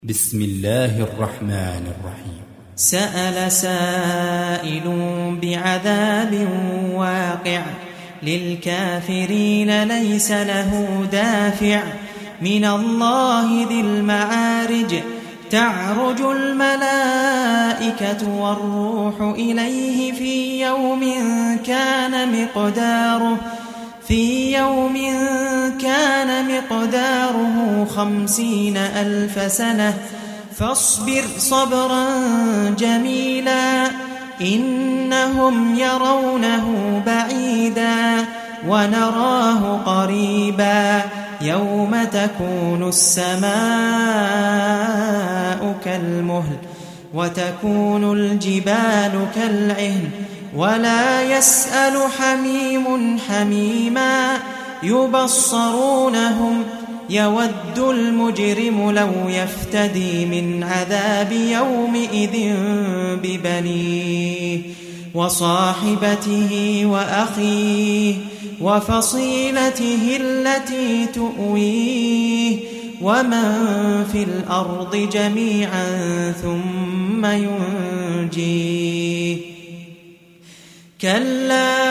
بسم الله الرحمن الرحيم. سأل سائل بعذاب واقع للكافرين ليس له دافع من الله ذي المعارج تعرج الملائكة والروح إليه في يوم كان مقداره 50,000 سنة فاصبر صبرا جميلا إنهم يرونه بعيدا ونراه قريبا يوم تكون السماء كالمهل وتكون الجبال كالعهن ولا يسأل حميم حميما يبصرونهم يود المجرم لو يفتدي من عذاب يومئذ ببنيه وصاحبته وأخيه وفصيلته التي تؤويه ومن في الأرض جميعا ثم ينجيه كلا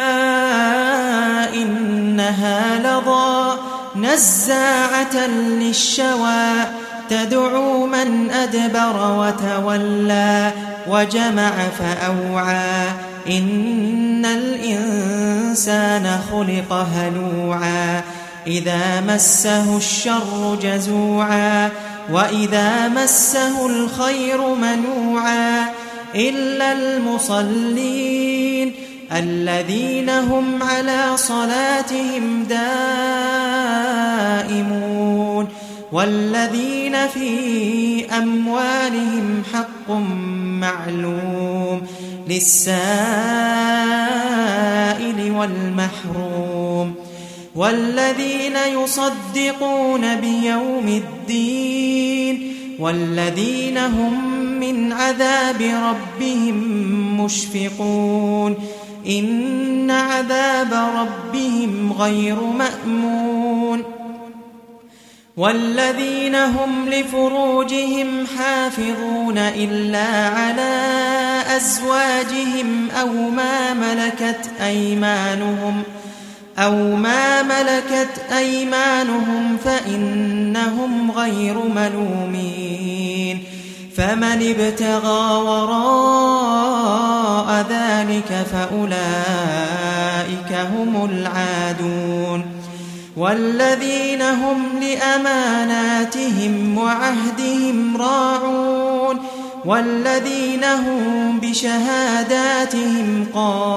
إنها لظى نزاعة للشوى تدعو من أدبر وتولى وجمع فأوعى إن الإنسان خلق هلوعا إذا مسه الشر جزوعا وإذا مسه الخير منوعا إلا المصلين الذين هم على صلاتهم دائمون والذين في أموالهم حق معلوم للسائل والمحروم والذين يصدقون بيوم الدين والذين هم من عذاب ربهم مشفقون إن عذاب ربهم غير مأمون والذين هم لفروجهم حافظون إلا على أزواجهم أو ما ملكت أيمانهم فإنهم غير ملومين فمن ابتغى وراء ذلك فأولئك هم العادون والذين هم لأماناتهم وعهدهم راعون والذين هم بشهاداتهم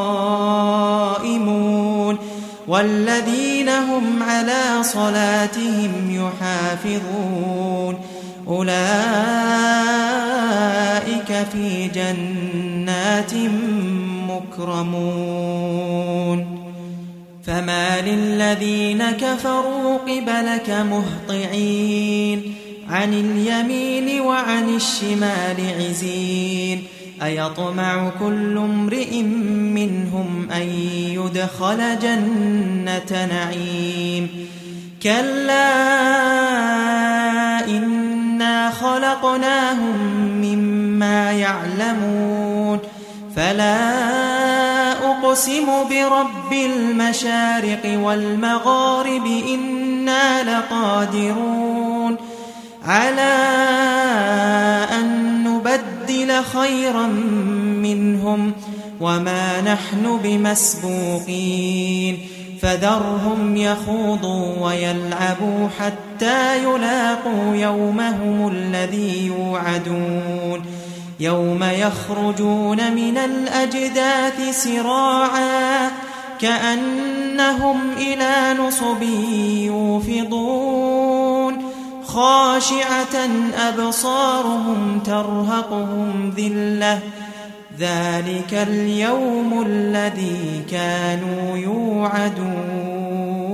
قائمون والذين هم على صلاتهم يحافظون أولئك في جنات مكرمون فما للذين كفروا قبلك مهطعين عن اليمين وعن الشمال عزين أيطمع كل امرئ منهم أن يدخل جنة نعيم كلا إنا خلقناهم مما يعلمون فلا أقسم برب المشارق والمغارب إنا لقادرون على أن نبدل خيرا منهم وما نحن بمسبوقين فذرهم يخوضوا ويلعبوا حتى يلاقوا يومهم الذي يوعدون يوم يخرجون من الأجداث سراعا كأنهم إلى نصب يوفضون خاشعة أبصارهم ترهقهم ذلة ذلك اليوم الذي كانوا يوعدون